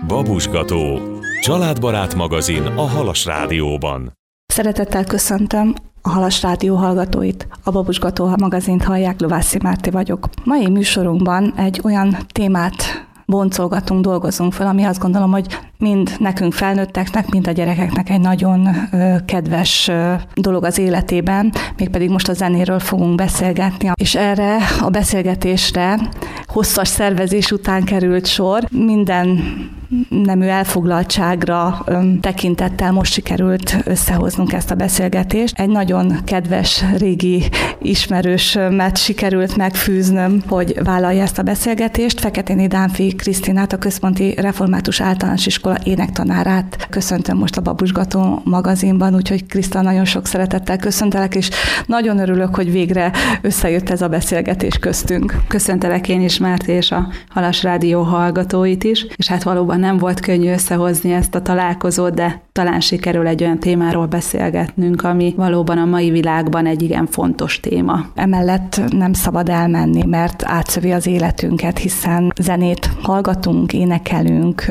Babusgató, családbarát magazin a Halas Rádióban. Szeretettel köszöntöm a Halas Rádió hallgatóit. A Babusgató magazint hallják, Lovászi Márti vagyok. Mai műsorunkban egy olyan témát boncolgatunk, dolgozunk fel, ami azt gondolom, hogy mind nekünk felnőtteknek, mind a gyerekeknek egy nagyon kedves dolog az életében, mégpedig most a zenéről fogunk beszélgetni, és erre a beszélgetésre hosszas szervezés után került sor. Minden nemű elfoglaltságra tekintettel most sikerült összehoznunk ezt a beszélgetést. Egy nagyon kedves, régi ismerősömet sikerült megfűznöm, hogy vállalja ezt a beszélgetést. Feketéni Dánfi Krisztinát, a Központi Református Általános Iskola énektanárát köszöntöm most a Babusgató magazinban, úgyhogy Kriszta, nagyon sok szeretettel köszöntelek, és nagyon örülök, hogy végre összejött ez a beszélgetés köztünk. Köszöntelek én is, Márti, és a Halas Rádió hallgatóit is, és hát valóban nem volt könnyű összehozni ezt a találkozót, de talán sikerül egy olyan témáról beszélgetnünk, ami valóban a mai világban egy igen fontos téma. Emellett nem szabad elmenni, mert átszövi az életünket, hiszen zenét hallgatunk, énekelünk,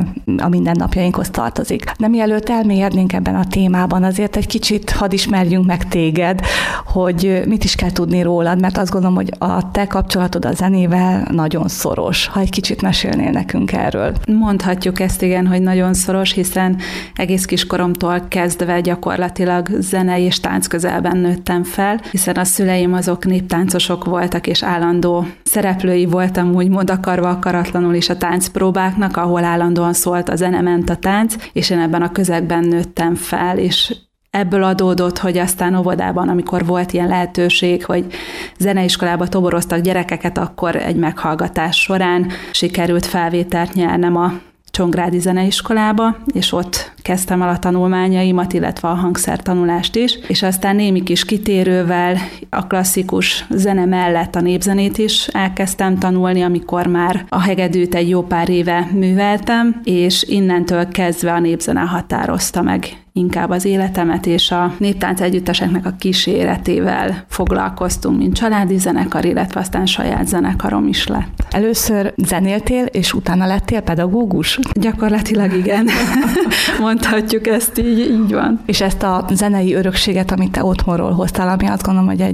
a mindennapjainkhoz tartozik. De mielőtt elmélyednénk ebben a témában, azért egy kicsit hadd ismerjünk meg téged, hogy mit is kell tudni rólad, mert azt gondolom, hogy a te kapcsolatod a zenével nagyon szoros. Ha egy kicsit mesélnél nekünk erről. Mondhatjuk ezt, igen, hogy nagyon szoros, hiszen egész kiskoromtól kezdve gyakorlatilag zene és tánc közelben nőttem fel, hiszen a szüleim azok néptáncosok voltak, és állandó szereplői voltam, úgymond akarva akaratlanul is a táncpróbáknak, ahol állandóan szólt a zene, ment a tánc, és én ebben a közegben nőttem fel, és ebből adódott, hogy aztán óvodában, amikor volt ilyen lehetőség, hogy zeneiskolába toboroztak gyerekeket, akkor egy meghallgatás során sikerült felvételt nyernem a Csongrádi Zeneiskolába, és ott kezdtem el a tanulmányaimat, illetve a hangszertanulást is, és aztán némi kis kitérővel a klasszikus zene mellett a népzenét is elkezdtem tanulni, amikor már a hegedűt egy jó pár éve műveltem, és innentől kezdve a népzene határozta meg inkább az életemet, és a néptánc együtteseknek a kíséretével foglalkoztunk, mint családi zenekar, illetve aztán saját zenekarom is lett. Először zenéltél, és utána lettél pedagógus? Gyakorlatilag igen. Mondhatjuk ezt így van. És ezt a zenei örökséget, amit te otthonról hoztál, ami azt gondolom, hogy egy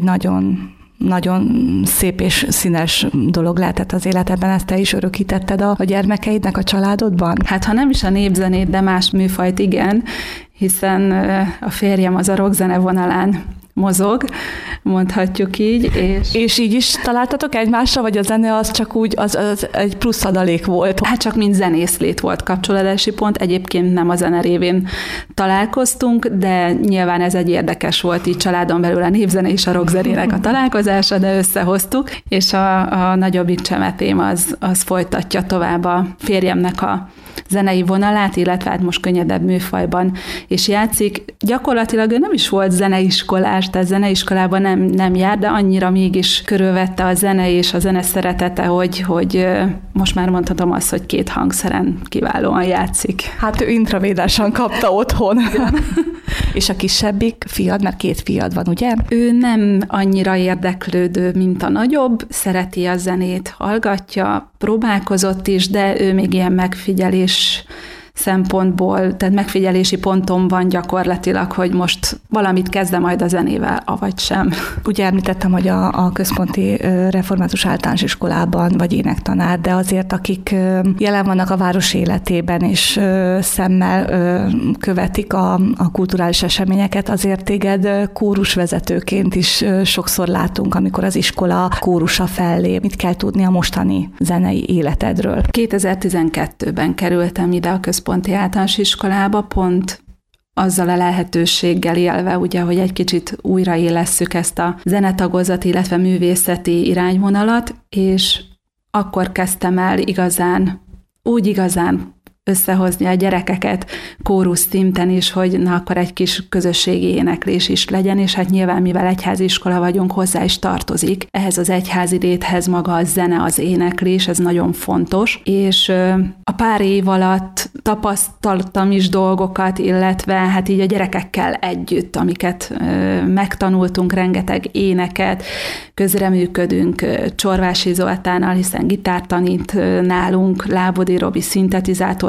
nagyon szép és színes dolog lehetett az életedben, ezt te is örökítetted a gyermekeidnek, a családodban? Hát ha nem is a népzenét, de más műfajt igen, hiszen a férjem az a rockzene vonalán mozog, mondhatjuk így. És így is találtatok egymásra, vagy a zene az csak úgy, az egy plusz adalék volt? Hát csak mint zenészlét volt kapcsolódási pont, egyébként nem a zene révén találkoztunk, de nyilván ez egy érdekes volt így családon belül a népzene és a rockzenének a találkozása, de összehoztuk, és a nagyobbik csemepém az folytatja tovább a férjemnek a zenei vonalát, illetve hát most könnyedebb műfajban is játszik. Gyakorlatilag ő nem is volt zeneiskolás, tehát zeneiskolában nem jár, de annyira mégis körülvette a zene és a zene szeretete, hogy most már mondhatom azt, hogy 2 hangszeren kiválóan játszik. Hát ő intravédásan kapta otthon. És a kisebbik fiad, mert 2 fiad van, ugye? Ő nem annyira érdeklődő, mint a nagyobb, szereti a zenét, hallgatja, próbálkozott is, de ő még ilyen megfigyelés szempontból, tehát megfigyelési ponton van gyakorlatilag, hogy most valamit kezdem majd a zenével, avagy sem. Ugye említettem, hogy a Központi Református Általános Iskolában vagy énektanár, de azért akik jelen vannak a város életében és szemmel követik a kulturális eseményeket, azért téged kórusvezetőként is sokszor látunk, amikor az iskola kórusa fellép. Mit kell tudni a mostani zenei életedről? 2012-ben kerültem ide a Központi Általános Iskolába, pont azzal a lehetőséggel élve, ugye, hogy egy kicsit újraélesszük ezt a zenetagozat, illetve művészeti irányvonalat, és akkor kezdtem el igazán összehozni a gyerekeket kórusz szinten is, hogy na akkor egy kis közösségi éneklés is legyen, és hát nyilván, mivel egyházi iskola vagyunk, hozzá is tartozik. Ehhez az egyházi léthez maga a zene, az éneklés, ez nagyon fontos, és a pár év alatt tapasztaltam is dolgokat, illetve hát így a gyerekekkel együtt, amiket megtanultunk, rengeteg éneket, közreműködünk Csorvási Zoltánnal, hiszen gitárt tanít nálunk, Lábodi Robi szintetizátor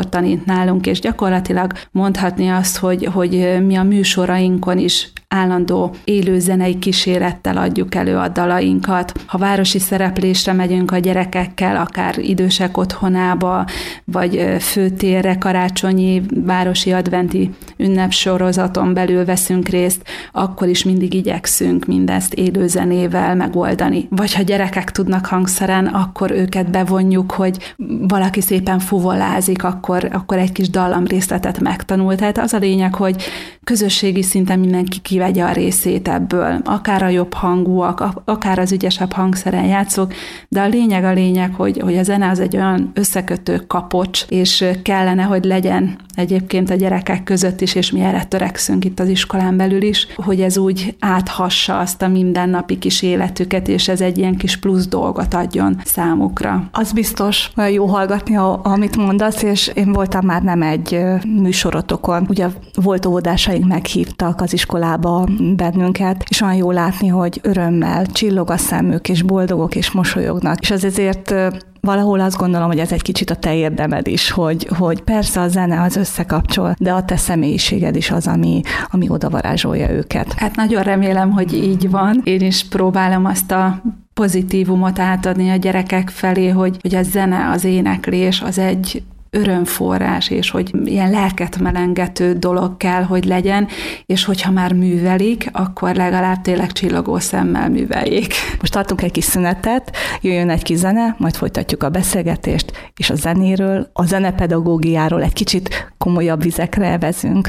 akkor tanít nálunk, és gyakorlatilag mondhatni azt, hogy mi a műsorainkon is állandó élő zenei kísérettel adjuk elő a dalainkat. Ha városi szereplésre megyünk a gyerekekkel, akár idősek otthonába, vagy főtérre, karácsonyi, városi adventi ünnepsorozaton belül veszünk részt, akkor is mindig igyekszünk mindezt élő zenével megoldani. Vagy ha gyerekek tudnak hangszeren, akkor őket bevonjuk, hogy valaki szépen fuvolázik, akkor egy kis dallamrészletet megtanul. Tehát az a lényeg, hogy közösségi szinten mindenki kivegye a részét ebből. Akár a jobb hangúak, akár az ügyesebb hangszeren játszók, de a lényeg, hogy a zene az egy olyan összekötő kapocs, és kellene, hogy legyen egyébként a gyerekek között is, és mi erre törekszünk itt az iskolán belül is, hogy ez úgy áthassa azt a mindennapi kis életüket, és ez egy ilyen kis plusz dolgot adjon számukra. Az biztos, olyan jó hallgatni, amit mondasz, és én voltam már nem egy műsorotokon. Ugye volt óvodásaink meghívtak az iskolába bennünket, és olyan jó látni, hogy örömmel csillog a szemük, és boldogok, és mosolyognak. És az ezért valahol azt gondolom, hogy ez egy kicsit a te érdemed is, hogy persze a zene az összekapcsol, de a te személyiséged is az, ami oda varázsolja őket. Hát nagyon remélem, hogy így van. Én is próbálom azt a pozitívumot átadni a gyerekek felé, hogy a zene, az éneklés az egy örömforrás, és hogy ilyen lelket melengető dolog kell, hogy legyen, és hogyha már művelik, akkor legalább tényleg csillogó szemmel műveljék. Most tartunk egy kis szünetet, jöjjön egy kis zene, majd folytatjuk a beszélgetést, és a zenéről, a zenepedagógiáról egy kicsit komolyabb vizekre evezünk.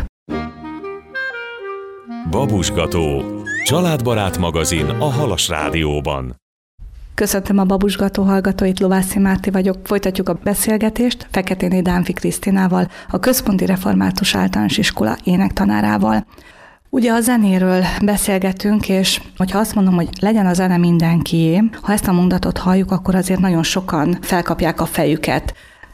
Babusgató, családbarát magazin a Halas Rádióban. Köszöntöm a Babusgató hallgatóit, Lovászi Márti vagyok. Folytatjuk a beszélgetést Feketéné Dánfi Krisztinával, a Központi Református Általános Iskola énektanárával. Ugye a zenéről beszélgetünk, és hogyha azt mondom, hogy legyen a zene mindenkié, ha ezt a mondatot halljuk, akkor azért nagyon sokan felkapják a fejüket.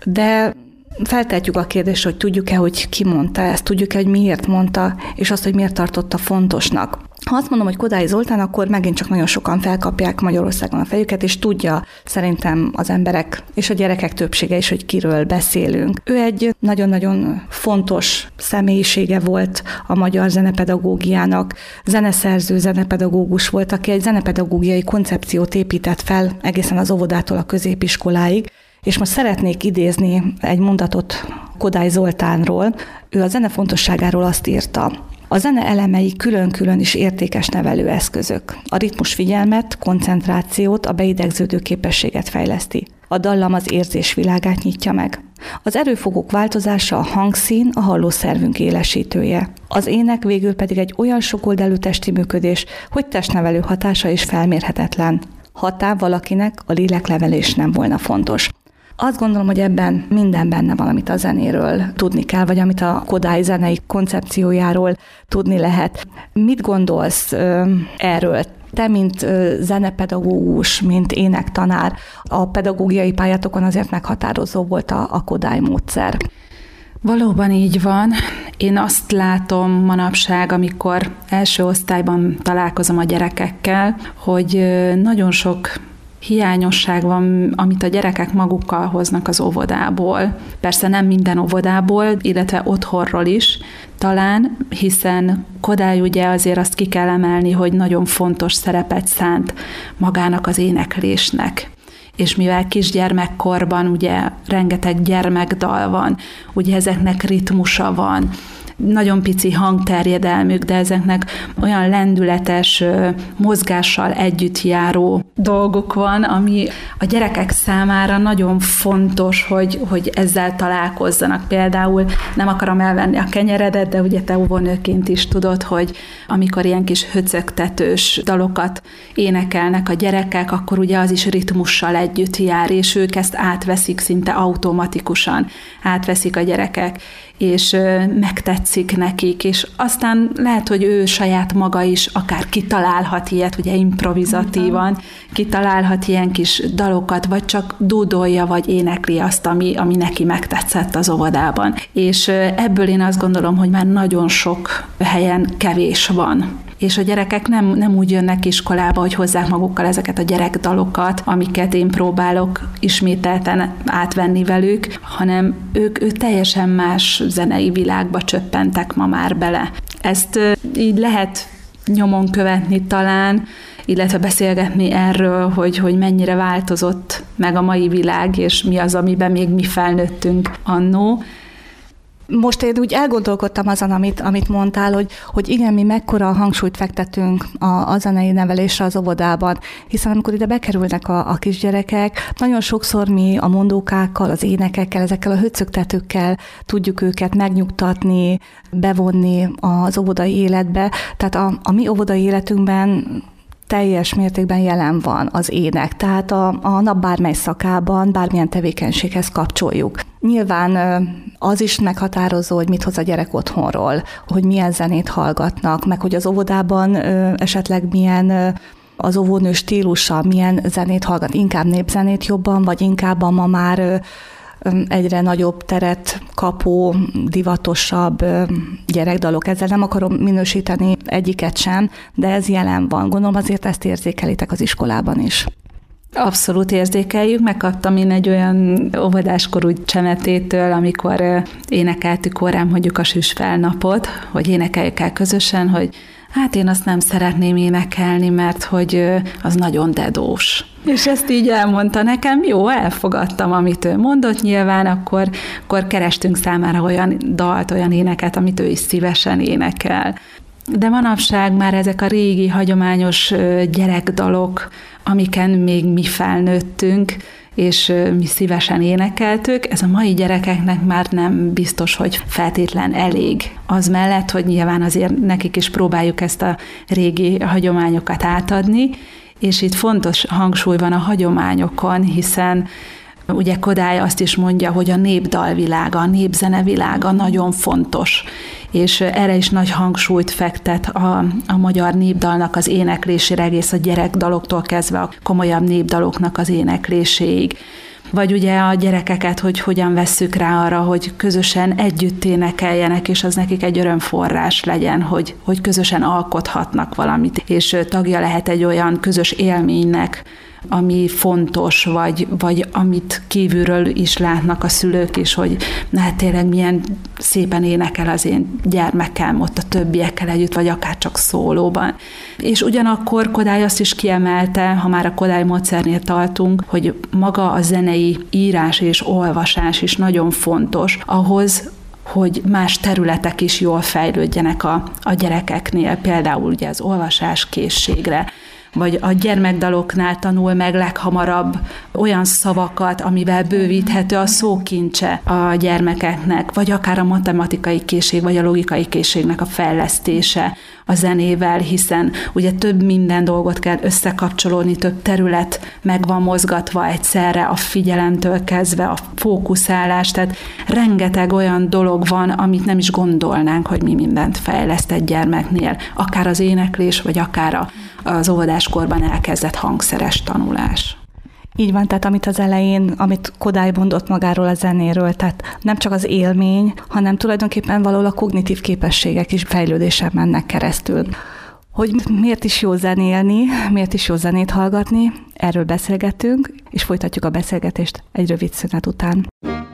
De feltehetjük a kérdést, hogy tudjuk-e, hogy ki mondta ezt, tudjuk-e, hogy miért mondta, és azt, hogy miért tartotta fontosnak. Ha azt mondom, hogy Kodály Zoltán, akkor megint csak nagyon sokan felkapják Magyarországon a fejüket, és tudja szerintem az emberek és a gyerekek többsége is, hogy kiről beszélünk. Ő egy nagyon-nagyon fontos személyisége volt a magyar zenepedagógiának, zeneszerző, zenepedagógus volt, aki egy zenepedagógiai koncepciót épített fel egészen az óvodától a középiskoláig, és most szeretnék idézni egy mondatot Kodály Zoltánról. Ő a zene fontosságáról azt írta: a zene elemei külön-külön is értékes nevelőeszközök. A ritmus figyelmet, koncentrációt, a beidegződő képességet fejleszti. A dallam az érzés világát nyitja meg. Az erőfogók változása, a hangszín, a hallószervünk élesítője. Az ének végül pedig egy olyan sokoldalú testi működés, hogy testnevelő hatása is felmérhetetlen. Hatán valakinek a léleklevelés nem volna fontos. Azt gondolom, hogy ebben minden benne van, amit a zenéről tudni kell, vagy amit a Kodály zenei koncepciójáról tudni lehet. Mit gondolsz erről? Te, mint zenepedagógus, mint énektanár, a pedagógiai pályátokon azért meghatározó volt a Kodály módszer. Valóban így van. Én azt látom manapság, amikor első osztályban találkozom a gyerekekkel, hogy nagyon sok hiányosság van, amit a gyerekek magukkal hoznak az óvodából. Persze nem minden óvodából, illetve otthonról is talán, hiszen Kodály ugye azért azt ki kell emelni, hogy nagyon fontos szerepet szánt magának az éneklésnek. És mivel kisgyermekkorban ugye rengeteg gyermekdal van, ugye ezeknek ritmusa van, nagyon pici hangterjedelmük, de ezeknek olyan lendületes mozgással együtt járó dolgok van, ami a gyerekek számára nagyon fontos, hogy ezzel találkozzanak. Például nem akarom elvenni a kenyeredet, de ugye te óvónőként is tudod, hogy amikor ilyen kis höcögtetős dalokat énekelnek a gyerekek, akkor ugye az is ritmussal együtt jár, és ők ezt átveszik szinte automatikusan. Átveszik a gyerekek, és megtetszik nekik, és aztán lehet, hogy ő saját maga is akár kitalálhat ilyet, ugye improvizatívan, kitalálhat ilyen kis dalokat, vagy csak dúdolja, vagy énekli azt, ami neki megtetszett az óvodában. És ebből én azt gondolom, hogy már nagyon sok helyen kevés van. és a gyerekek nem úgy jönnek iskolába, hogy hozzák magukkal ezeket a gyerekdalokat, amiket én próbálok ismételten átvenni velük, hanem ők teljesen más zenei világba csöppentek ma már bele. Ezt így lehet nyomon követni talán, illetve beszélgetni erről, hogy mennyire változott meg a mai világ, és mi az, amiben még mi felnőttünk annó. Most én úgy elgondolkodtam azon, amit mondtál, hogy igen, mi mekkora hangsúlyt fektetünk a zenei nevelésre az óvodában, hiszen amikor ide bekerülnek a kisgyerekek, nagyon sokszor mi a mondókákkal, az énekekkel, ezekkel a höcögtetőkkel tudjuk őket megnyugtatni, bevonni az óvodai életbe. Tehát a mi óvodai életünkben teljes mértékben jelen van az ének, tehát a nap bármely szakában, bármilyen tevékenységhez kapcsoljuk. Nyilván az is meghatározó, hogy mit hoz a gyerek otthonról, hogy milyen zenét hallgatnak, meg hogy az óvodában esetleg milyen az óvónő stílusa, milyen zenét hallgat, inkább népzenét jobban, vagy inkább a ma már egyre nagyobb teret kapó, divatosabb gyerekdalok. Ezzel nem akarom minősíteni egyiket sem, de ez jelen van. Gondolom azért ezt érzékelitek az iskolában is. Abszolút érzékeljük. Megkaptam én egy olyan óvodáskorú csemetétől, amikor énekeltük órán mondjuk a Süsfelnapot, hogy énekeljük el közösen, hogy hát én azt nem szeretném énekelni, mert hogy az nagyon dedós. És ezt így elmondta nekem, jó, elfogadtam, amit ő mondott nyilván, akkor kerestünk számára olyan dalt, olyan éneket, amit ő is szívesen énekel. De manapság már ezek a régi, hagyományos gyerekdalok, amiken még mi felnőttünk, és mi szívesen énekeltük, ez a mai gyerekeknek már nem biztos, hogy feltétlen elég. Az mellett, hogy nyilván azért nekik is próbáljuk ezt a régi hagyományokat átadni, és itt fontos hangsúly van a hagyományokon, hiszen ugye Kodály azt is mondja, hogy a népdalvilága, a népzenevilága nagyon fontos, és erre is nagy hangsúlyt fektet a magyar népdalnak az éneklésére, egész a gyerekdaloktól kezdve a komolyabb népdaloknak az énekléséig. Vagy ugye a gyerekeket, hogy hogyan vesszük rá arra, hogy közösen együtt énekeljenek, és az nekik egy örömforrás legyen, hogy közösen alkothatnak valamit, és tagja lehet egy olyan közös élménynek, ami fontos, vagy amit kívülről is látnak a szülők is, hogy na hát tényleg milyen szépen énekel az én gyermekem ott a többiekkel együtt, vagy akár csak szólóban. És ugyanakkor Kodály azt is kiemelte, ha már a Kodály módszernél tartunk, hogy maga a zenei írás és olvasás is nagyon fontos ahhoz, hogy más területek is jól fejlődjenek a gyerekeknél, például ugye az olvasás készségre, vagy a gyermekdaloknál tanul meg leghamarabb olyan szavakat, amivel bővíthető a szókincse a gyermekeknek, vagy akár a matematikai készség, vagy a logikai készségnek a fejlesztése a zenével, hiszen ugye több minden dolgot kell összekapcsolódni, több terület meg van mozgatva egyszerre, a figyelemtől kezdve a fókuszálás, tehát rengeteg olyan dolog van, amit nem is gondolnánk, hogy mi mindent fejleszt egy gyermeknél, akár az éneklés, vagy akár az óvodáskorban elkezdett hangszeres tanulás. Így van, tehát amit az elején, amit Kodály mondott magáról a zenéről, tehát nem csak az élmény, hanem tulajdonképpen valahol a kognitív képességek is fejlődésen mennek keresztül. Hogy miért is jó zenélni, miért is jó zenét hallgatni, erről beszélgetünk, és folytatjuk a beszélgetést egy rövid szünet után.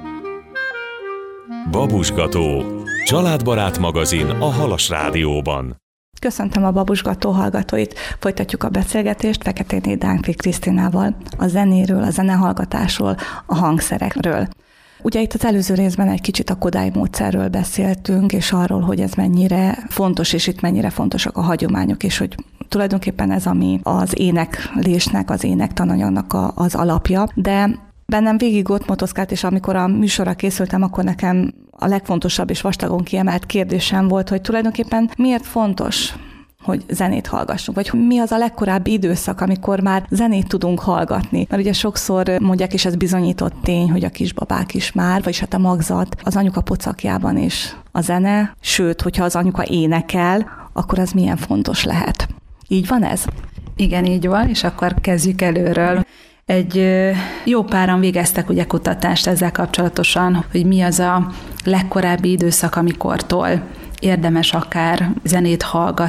Babusgató, családbarát magazin a Halas Rádióban. Köszöntöm a Babusgató hallgatóit. Folytatjuk a beszélgetést Feketéné Dánkfi Krisztinával a zenéről, a zenehallgatásról, a hangszerekről. Ugye itt az előző részben egy kicsit a Kodály módszerről beszéltünk, és arról, hogy ez mennyire fontos, és itt mennyire fontosak a hagyományok, és hogy tulajdonképpen ez, ami az éneklésnek, az énektananyagnak az alapja. De bennem végig ott motoszkált, és amikor a műsorra készültem, akkor nekem a legfontosabb és vastagon kiemelt kérdésem volt, hogy tulajdonképpen miért fontos, hogy zenét hallgassunk, vagy mi az a legkorábbi időszak, amikor már zenét tudunk hallgatni. Mert ugye sokszor mondják, és ez bizonyított tény, hogy a kisbabák is már, vagyis hát a magzat az anyuka pocakjában is a zene, sőt, hogyha az anyuka énekel, akkor az milyen fontos lehet. Így van ez? Igen, így van, és akkor kezdjük előről. Egy jó páran végeztek ugye kutatást ezzel kapcsolatosan, hogy mi az a legkorábbi időszak, amikortól érdemes akár zenét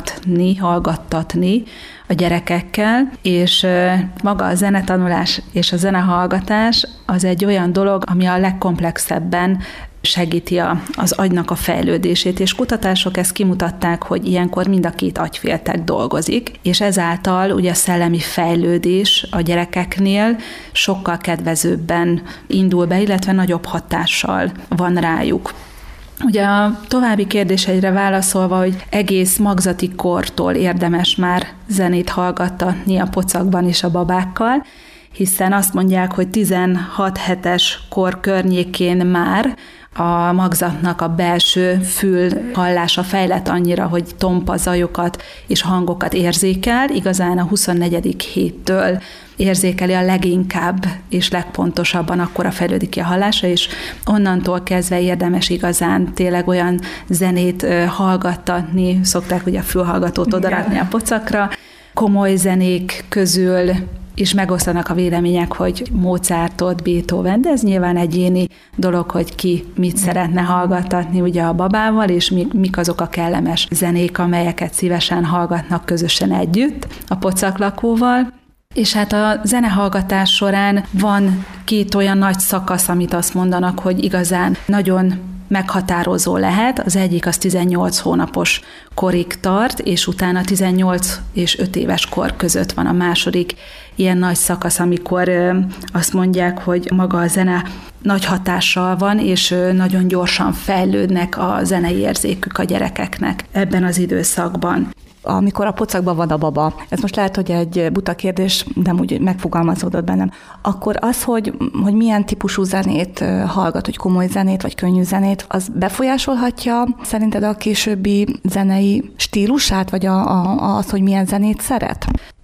hallgattatni a gyerekekkel, és maga a zenetanulás és a zenehallgatás az egy olyan dolog, ami a legkomplexebben segíti az agynak a fejlődését, és kutatások ezt kimutatták, hogy ilyenkor mind a két agyféltek dolgozik, és ezáltal ugye a szellemi fejlődés a gyerekeknél sokkal kedvezőbben indul be, illetve nagyobb hatással van rájuk. Ugye a további kérdéseire válaszolva, hogy egész magzati kortól érdemes már zenét hallgattatni a pocakban és a babákkal, hiszen azt mondják, hogy 16 hetes kor környékén már a magzatnak a belső fül hallása fejlett annyira, hogy tompa zajokat és hangokat érzékel, igazán a 24. héttől érzékeli a leginkább és legpontosabban, akkora fejlődik ki a hallása, és onnantól kezdve érdemes igazán tényleg olyan zenét hallgattatni, szokták ugye a fülhallgatót odarakni a pocakra, komoly zenék közül és megosztanak a vélemények, hogy Mozartot, Beethoven, de ez nyilván egyéni dolog, hogy ki mit szeretne hallgattatni ugye a babával, és mik azok a kellemes zenék, amelyeket szívesen hallgatnak közösen együtt a pocaklakóval. És hát a zenehallgatás során van 2 olyan nagy szakasz, amit azt mondanak, hogy igazán nagyon meghatározó lehet. Az egyik az 18 hónapos korig tart, és utána 18 és 5 éves kor között van a második ilyen nagy szakasz, amikor azt mondják, hogy maga a zene nagy hatással van, és nagyon gyorsan fejlődnek a zenei érzékük a gyerekeknek ebben az időszakban. Amikor a pocakban van a baba, ez most lehet, hogy egy buta kérdés, de úgy megfogalmazódott bennem, akkor az, hogy milyen típusú zenét hallgat, hogy komoly zenét, vagy könnyű zenét, az befolyásolhatja szerinted a későbbi zenei stílusát, vagy az, hogy milyen zenét szeret?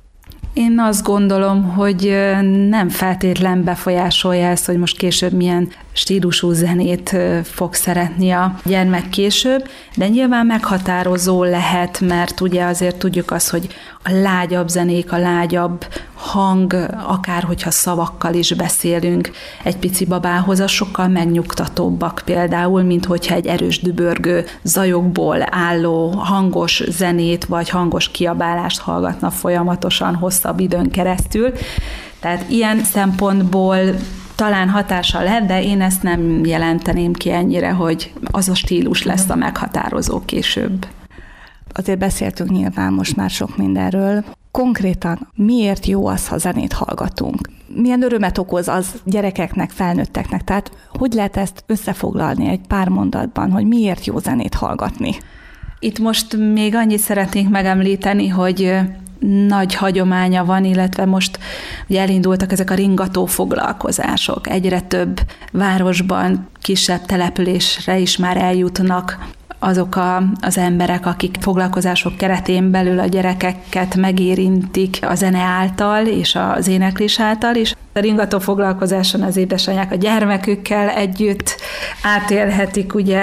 Én azt gondolom, hogy nem feltétlen befolyásolja ezt, hogy most később milyen stílusú zenét fog szeretni a gyermek később, de nyilván meghatározó lehet, mert ugye azért tudjuk azt, hogy a lágyabb zenék, a lágyabb hang, akár hogyha szavakkal is beszélünk egy pici babához, az sokkal megnyugtatóbbak például, mint hogyha egy erős dübörgő zajokból álló hangos zenét, vagy hangos kiabálást hallgatna folyamatosan hosszabb időn keresztül. Tehát ilyen szempontból talán hatással lehet, de én ezt nem jelenteném ki ennyire, hogy az a stílus lesz a meghatározó később. Azért beszéltünk nyilván most már sok mindenről. Konkrétan miért jó az, ha zenét hallgatunk? Milyen örömet okoz az gyerekeknek, felnőtteknek? Tehát hogy lehet ezt összefoglalni egy pár mondatban, hogy miért jó zenét hallgatni? Itt most még annyit szeretnénk megemlíteni, hogy nagy hagyománya van, illetve most ugye elindultak ezek a ringató foglalkozások. Egyre több városban, kisebb településre is már eljutnak azok az emberek, akik foglalkozások keretén belül a gyerekeket megérintik a zene által és az éneklés által, és a ringató foglalkozáson az édesanyák a gyermekükkel együtt átélhetik ugye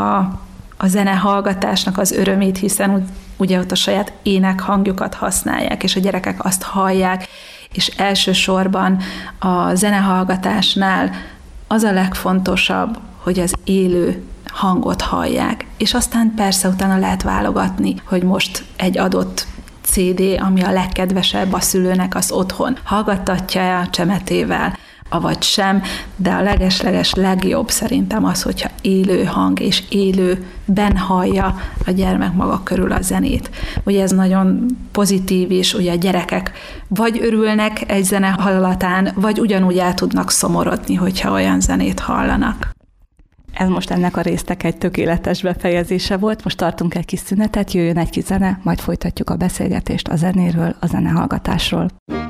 a zenehallgatásnak az örömét, hiszen ugye ott a saját énekhangjukat használják, és a gyerekek azt hallják, és elsősorban a zenehallgatásnál az a legfontosabb, hogy az élő hangot hallják, és aztán persze utána lehet válogatni, hogy most egy adott CD, ami a legkedvesebb a szülőnek, az otthon hallgattatja a csemetével, avagy sem, de a leges-leges legjobb szerintem az, hogyha élő hang és élőben hallja a gyermek maga körül a zenét. Ugye ez nagyon pozitív is, ugye a gyerekek vagy örülnek egy zene hallatán, vagy ugyanúgy el tudnak szomorodni, hogyha olyan zenét hallanak. Ez most ennek a résznek egy tökéletes befejezése volt. Most tartunk egy kis szünetet, jöjjön egy kis zene, majd folytatjuk a beszélgetést a zenéről, a zenehallgatásról.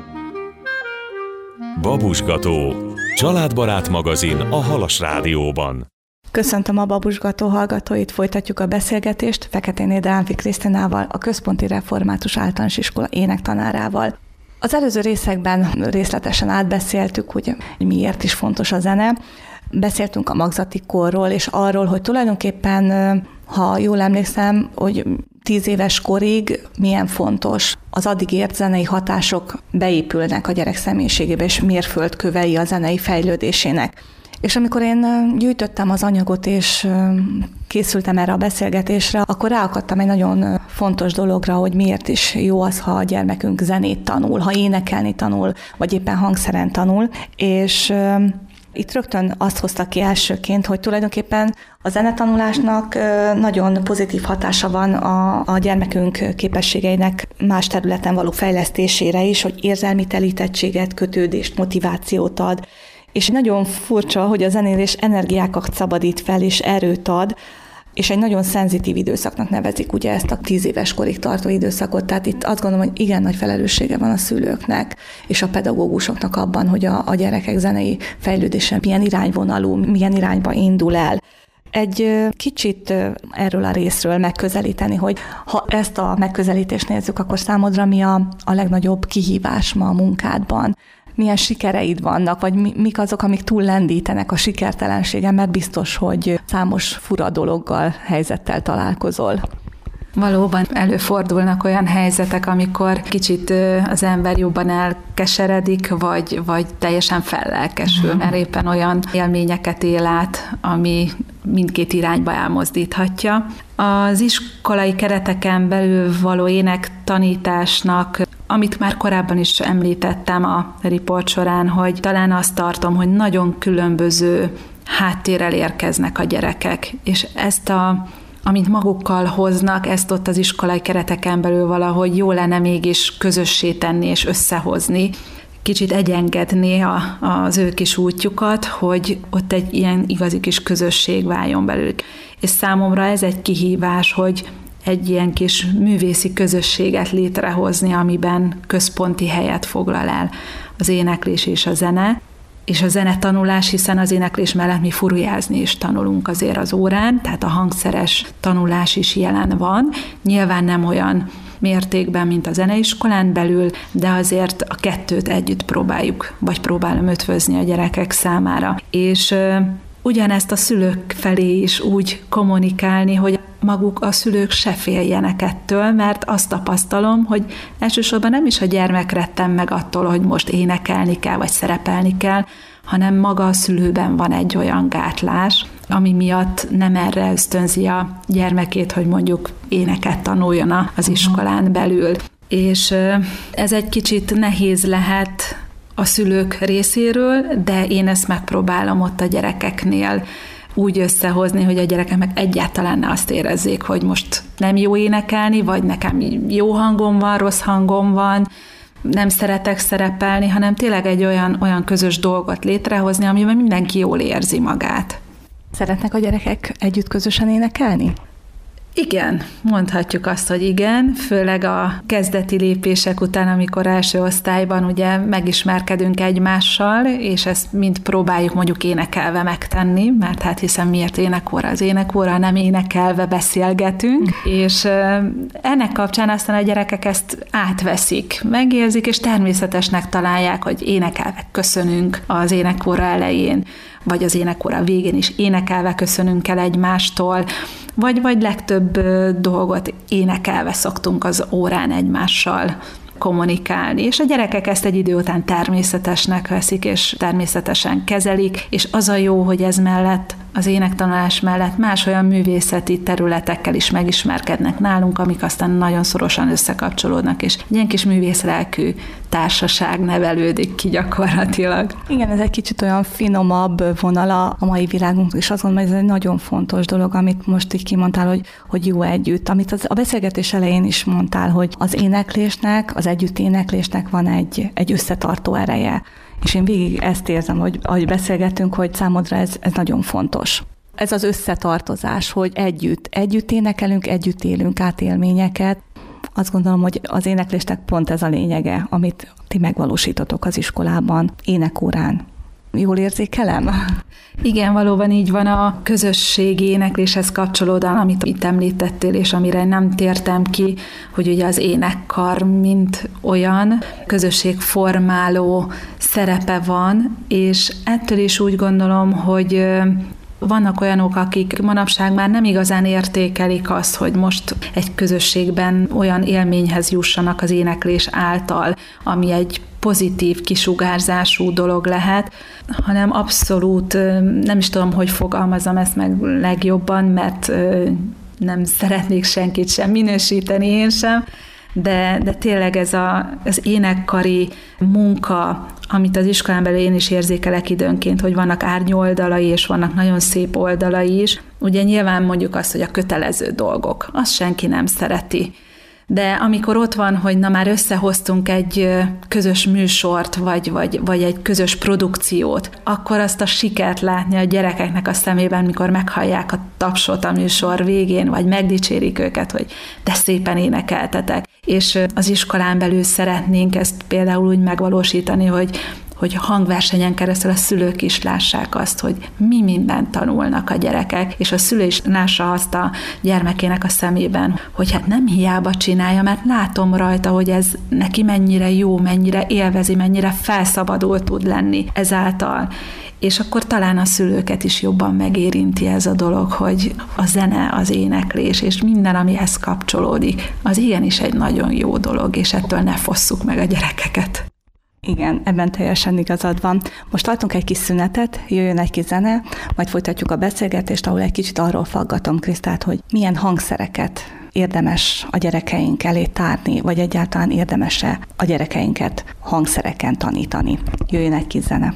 Babusgató. Családbarát magazin a Halas Rádióban. Köszöntöm a Babusgató hallgatóit, folytatjuk a beszélgetést Feketéné Dánfi Krisztinával, a Központi Református Általános Iskola énektanárával. Az előző részekben részletesen átbeszéltük, hogy miért is fontos a zene. Beszéltünk a magzati korról, és arról, hogy tulajdonképpen, ha jól emlékszem, hogy 10 éves korig milyen fontos, az addig ért zenei hatások beépülnek a gyerek személyiségébe, és mérföldkövei a zenei fejlődésének. És amikor én gyűjtöttem az anyagot, és készültem erre a beszélgetésre, akkor ráakadtam egy nagyon fontos dologra, hogy miért is jó az, ha a gyermekünk zenét tanul, ha énekelni tanul, vagy éppen hangszeren tanul, és itt rögtön azt hozta ki elsőként, hogy tulajdonképpen a zenetanulásnak nagyon pozitív hatása van a gyermekünk képességeinek más területen való fejlesztésére is, hogy érzelmi telítettséget, kötődést, motivációt ad. És nagyon furcsa, hogy a zenélés energiákat szabadít fel, és erőt ad, és egy nagyon szenzitív időszaknak nevezik ugye ezt a 10 éves korig tartó időszakot. Tehát itt azt gondolom, hogy igen nagy felelőssége van a szülőknek és a pedagógusoknak abban, hogy a gyerekek zenei fejlődése milyen irányvonalú, milyen irányba indul el. Egy kicsit erről a részről megközelíteni, hogy ha ezt a megközelítést nézzük, akkor számodra mi a legnagyobb kihívás ma a munkádban? Milyen sikereid vannak, vagy mik azok, amik túl lendítenek a sikertelenségen, mert biztos, hogy számos fura dologgal, helyzettel találkozol. Valóban előfordulnak olyan helyzetek, amikor kicsit az ember jobban elkeseredik, vagy teljesen fellelkesül, mert éppen olyan élményeket él át, ami mindkét irányba elmozdíthatja. Az iskolai kereteken belül való énektanításnak, amit már korábban is említettem a riport során, hogy talán azt tartom, hogy nagyon különböző háttérrel érkeznek a gyerekek, és ezt amit magukkal hoznak, ezt ott az iskolai kereteken belül valahogy jó lenne mégis közössé tenni és összehozni, kicsit egyengedni az ő kis útjukat, hogy ott egy ilyen igazi kis közösség váljon belőlük. És számomra ez egy kihívás, hogy egy ilyen kis művészi közösséget létrehozni, amiben központi helyet foglal el az éneklés és a zene, és a zenetanulás, hiszen az éneklés mellett mi furujázni is tanulunk azért az órán, tehát a hangszeres tanulás is jelen van. Nyilván nem olyan mértékben, mint a zeneiskolán belül, de azért a kettőt együtt próbáljuk, vagy próbálom ötvözni a gyerekek számára. És ugyanezt a szülők felé is úgy kommunikálni, hogy maguk a szülők se féljenek ettől, mert azt tapasztalom, hogy elsősorban nem is a gyermek retten meg attól, hogy most énekelni kell, vagy szerepelni kell, hanem maga a szülőben van egy olyan gátlás, ami miatt nem erre ösztönzi a gyermekét, hogy mondjuk éneket tanuljon az iskolán belül. És ez egy kicsit nehéz lehet a szülők részéről, de én ezt megpróbálom ott a gyerekeknél úgy összehozni, hogy a gyerekek meg egyáltalán ne azt érezzék, hogy most nem jó énekelni, vagy nekem jó hangom van, rossz hangom van, nem szeretek szerepelni, hanem tényleg egy olyan közös dolgot létrehozni, amiben mindenki jól érzi magát. Szeretnek a gyerekek együtt közösen énekelni? Igen, mondhatjuk azt, hogy igen, főleg a kezdeti lépések után, amikor első osztályban ugye megismerkedünk egymással, és ezt mind próbáljuk mondjuk énekelve megtenni, mert hát hiszen miért énekóra? Az énekóra nem énekelve beszélgetünk, és ennek kapcsán aztán a gyerekek ezt átveszik, megérzik, és természetesnek találják, hogy énekelve köszönünk az énekóra elején, vagy az énekóra végén is énekelve köszönünk el egymástól, vagy legtöbb dolgot énekelve szoktunk az órán egymással kommunikálni, és a gyerekek ezt egy idő után természetesnek veszik, és természetesen kezelik, és az a jó, hogy ez mellett, az énektanulás mellett más olyan művészeti területekkel is megismerkednek nálunk, amik aztán nagyon szorosan összekapcsolódnak, és egy ilyen kis művészlelkű társaság nevelődik ki gyakorlatilag. Igen, ez egy kicsit olyan finomabb vonala a mai világunk, és azt gondolom, hogy ez egy nagyon fontos dolog, amit most így kimondtál, hogy jó együtt. Amit a beszélgetés elején is mondtál, hogy az éneklésnek, az együtt éneklésnek van egy összetartó ereje. És én végig ezt érzem, hogy ahogy beszélgetünk, hogy számodra ez nagyon fontos. Ez az összetartozás, hogy együtt énekelünk, együtt élünk át élményeket. Azt gondolom, hogy az éneklésnek pont ez a lényege, amit ti megvalósítotok az iskolában, énekórán. Jól érzékelem? Igen, valóban így van, a közösségi énekléshez kapcsolódóan, amit itt említettél, és amire nem tértem ki, hogy ugye az énekkar mint olyan közösségformáló szerepe van, és ettől is úgy gondolom, hogy Vannak olyanok, akik manapság már nem igazán értékelik azt, hogy most egy közösségben olyan élményhez jussanak az éneklés által, ami egy pozitív kisugárzású dolog lehet, hanem abszolút nem is tudom, hogy fogalmazom ezt meg legjobban, mert nem szeretnék senkit sem minősíteni, én sem, de tényleg ez az énekkari munka, amit az iskolán belül én is érzékelek időnként, hogy vannak árnyoldalai, és vannak nagyon szép oldalai is. Ugye nyilván mondjuk azt, hogy a kötelező dolgok, azt senki nem szereti. De amikor ott van, hogy na már összehoztunk egy közös műsort, vagy egy közös produkciót, akkor azt a sikert látni a gyerekeknek a szemében, mikor meghallják a tapsot a műsor végén, vagy megdicsérik őket, hogy de szépen énekeltetek. És az iskolán belül szeretnénk ezt például úgy megvalósítani, hogy hangversenyen keresztül a szülők is lássák azt, hogy mi mindent tanulnak a gyerekek, és a szülő is lássa azt a gyermekének a szemében, hogy hát nem hiába csinálja, mert látom rajta, hogy ez neki mennyire jó, mennyire élvezi, mennyire felszabadult tud lenni ezáltal. És akkor talán a szülőket is jobban megérinti ez a dolog, hogy a zene, az éneklés, és minden, amihez kapcsolódik, az igenis egy nagyon jó dolog, és ettől ne fosszuk meg a gyerekeket. Igen, ebben teljesen igazad van. Most tartunk egy kis szünetet, jöjjön egy kis zene, majd folytatjuk a beszélgetést, ahol egy kicsit arról faggatom Krisztát, hogy milyen hangszereket érdemes a gyerekeink elé tárni, vagy egyáltalán érdemes-e a gyerekeinket hangszereken tanítani. Jöjjön egy kis zene.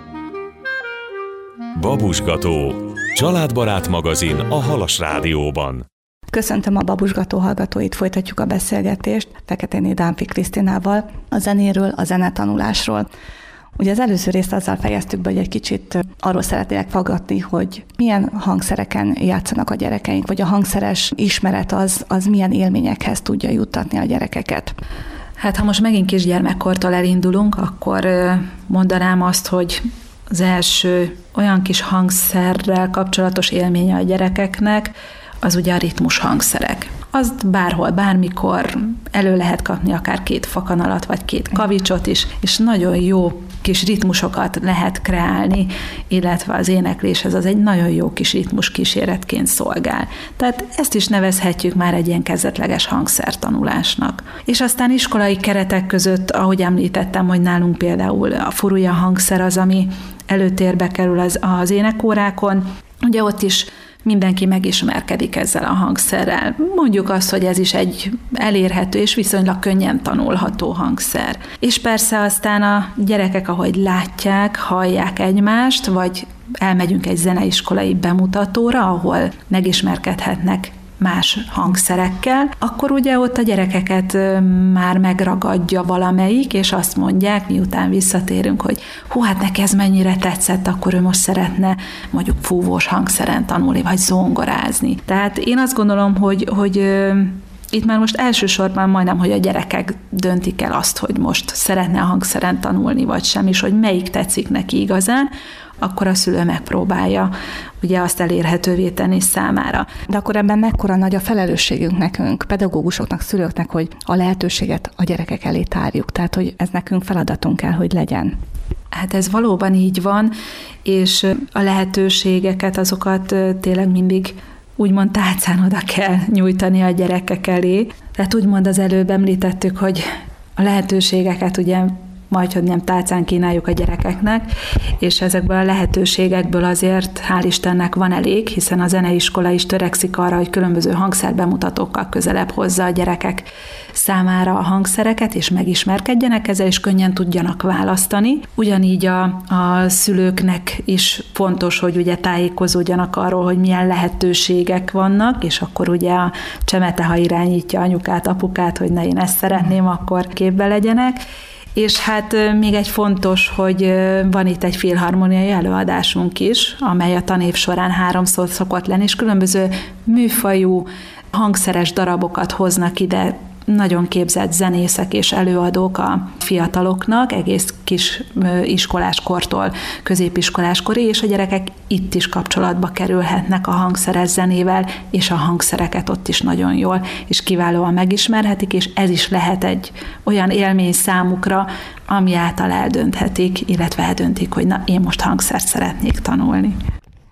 Babusgató, családbarát magazin a Halas Rádióban. Köszöntöm a Babusgató hallgatóit, folytatjuk a beszélgetést Feketéné Dánfi Krisztinával a zenéről, a zenetanulásról. Ugye az előző részt azzal fejeztük be, hogy egy kicsit arról szeretnék faggatni, hogy milyen hangszereken játszanak a gyerekeink, vagy a hangszeres ismeret az milyen élményekhez tudja juttatni a gyerekeket. Hát ha most megint kisgyermekkortól elindulunk, akkor mondanám azt, hogy az első olyan kis hangszerrel kapcsolatos élménye a gyerekeknek, az ugye a ritmus hangszerek. Azt bárhol, bármikor elő lehet kapni akár 2 fakanalat, vagy 2 kavicsot is, és nagyon jó kis ritmusokat lehet kreálni, illetve az énekléshez az egy nagyon jó kis ritmus kíséretként szolgál. Tehát ezt is nevezhetjük már egy ilyen kezdetleges hangszertanulásnak. És aztán iskolai keretek között, ahogy említettem, hogy nálunk például a furuja hangszer az, ami előtérbe kerül az énekórákon, ugye ott is mindenki megismerkedik ezzel a hangszerrel. Mondjuk azt, hogy ez is egy elérhető és viszonylag könnyen tanulható hangszer. És persze aztán a gyerekek, ahogy látják, hallják egymást, vagy elmegyünk egy zeneiskolai bemutatóra, ahol megismerkedhetnek más hangszerekkel, akkor ugye ott a gyerekeket már megragadja valamelyik, és azt mondják, miután visszatérünk, hogy hát neki ez mennyire tetszett, akkor ő most szeretne mondjuk fúvós hangszeren tanulni, vagy zongorázni. Tehát én azt gondolom, hogy itt már most elsősorban majdnem, hogy a gyerekek döntik el azt, hogy most szeretne a hangszeren tanulni, vagy sem, és hogy melyik tetszik neki igazán, akkor a szülő megpróbálja ugye azt elérhetővé tenni számára. De akkor ebben mekkora nagy a felelősségünk nekünk, pedagógusoknak, szülőknek, hogy a lehetőséget a gyerekek elé tárjuk. Tehát, hogy ez nekünk feladatunk kell, hogy legyen. Hát ez valóban így van, és a lehetőségeket, azokat tényleg mindig úgymond tálcán oda kell nyújtani a gyerekek elé. Tehát úgymond az előbb említettük, hogy a lehetőségeket ugye majdhogy nem tálcán kínáljuk a gyerekeknek, és ezekből a lehetőségekből azért hál' Istennek van elég, hiszen a zeneiskola is törekszik arra, hogy különböző hangszerbemutatókkal közelebb hozza a gyerekek számára a hangszereket, és megismerkedjenek ezzel, és könnyen tudjanak választani. Ugyanígy a szülőknek is fontos, hogy ugye tájékozódjanak arról, hogy milyen lehetőségek vannak, és akkor ugye a csemete, ha irányítja anyukát, apukát, hogy ne, én ezt szeretném, akkor képbe legyenek. És hát még egy fontos, hogy van itt egy filharmoniai előadásunk is, amely a tanév során 3-szor szokott lenni, és különböző műfajú, hangszeres darabokat hoznak ide, nagyon képzett zenészek és előadók a fiataloknak, egész kis iskoláskortól középiskoláskorig, és a gyerekek itt is kapcsolatba kerülhetnek a hangszeres zenével, és a hangszereket ott is nagyon jól és kiválóan megismerhetik, és ez is lehet egy olyan élmény számukra, ami által eldönthetik, illetve eldöntik, hogy na, én most hangszert szeretnék tanulni.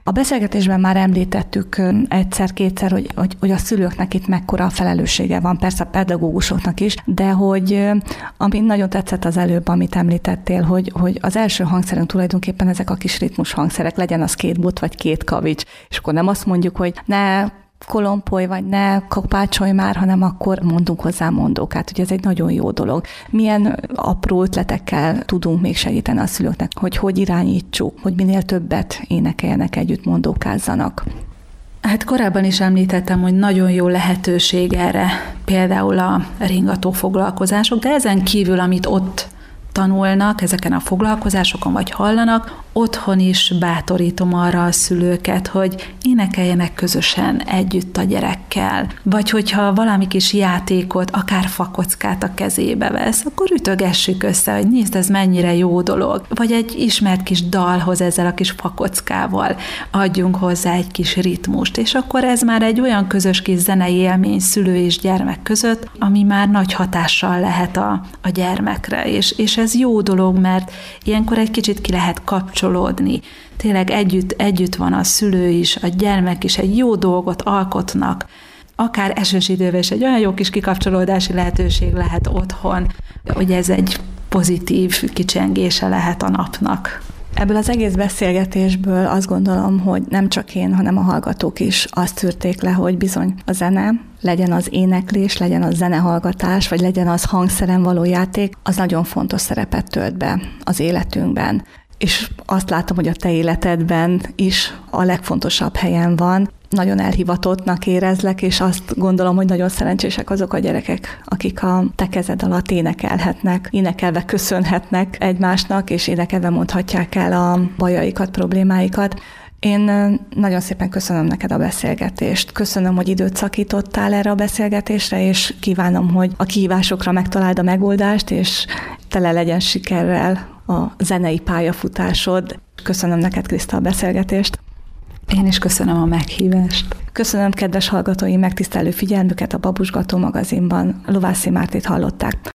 A beszélgetésben már említettük egyszer-kétszer, hogy a szülőknek itt mekkora a felelőssége van, persze a pedagógusoknak is, de hogy ami nagyon tetszett az előbb, amit említettél, hogy az első hangszerünk tulajdonképpen ezek a kis ritmus hangszerek, legyen az 2 bot vagy 2 kavics, és akkor nem azt mondjuk, hogy ne kolompolj, vagy ne kapácsolj már, hanem akkor mondunk hozzá mondókát. Ugye ez egy nagyon jó dolog. Milyen apró ötletekkel tudunk még segíteni a szülőknek, hogy irányítsuk, hogy minél többet énekeljenek együtt, mondókázzanak. Hát korábban is említettem, hogy nagyon jó lehetőség erre például a ringató foglalkozások, de ezen kívül, amit ott tanulnak ezeken a foglalkozásokon, vagy hallanak, otthon is bátorítom arra a szülőket, hogy énekeljenek közösen együtt a gyerekkel. Vagy hogyha valami kis játékot, akár fakockát a kezébe vesz, akkor ütögessük össze, hogy nézd, ez mennyire jó dolog. Vagy egy ismert kis dalhoz ezzel a kis fakockával adjunk hozzá egy kis ritmust, és akkor ez már egy olyan közös kis zenei élmény szülő és gyermek között, ami már nagy hatással lehet a gyermekre, és ez jó dolog, mert ilyenkor egy kicsit ki lehet kapcsolódni. Tényleg együtt van a szülő is, a gyermek is, egy jó dolgot alkotnak. Akár esős időben is egy olyan jó kis kikapcsolódási lehetőség lehet otthon, hogy ez egy pozitív kicsengése lehet a napnak. Ebből az egész beszélgetésből azt gondolom, hogy nem csak én, hanem a hallgatók is azt szűrték le, hogy bizony a zene, legyen az éneklés, legyen az zenehallgatás, vagy legyen az hangszeren való játék, az nagyon fontos szerepet tölt be az életünkben. És azt látom, hogy a te életedben is a legfontosabb helyen van. Nagyon elhivatottnak érezlek, és azt gondolom, hogy nagyon szerencsések azok a gyerekek, akik a te kezed alatt énekelhetnek, énekelve köszönhetnek egymásnak, és énekelve mondhatják el a bajaikat, problémáikat. Én nagyon szépen köszönöm neked a beszélgetést. Köszönöm, hogy időt szakítottál erre a beszélgetésre, és kívánom, hogy a kihívásokra megtaláld a megoldást, és tele legyen sikerrel a zenei pályafutásod. Köszönöm neked, Kriszta, a beszélgetést. Én is köszönöm a meghívást. Köszönöm kedves hallgatói megtisztelő figyelmüket, a Babusgató magazinban Lovászi Mártit hallották.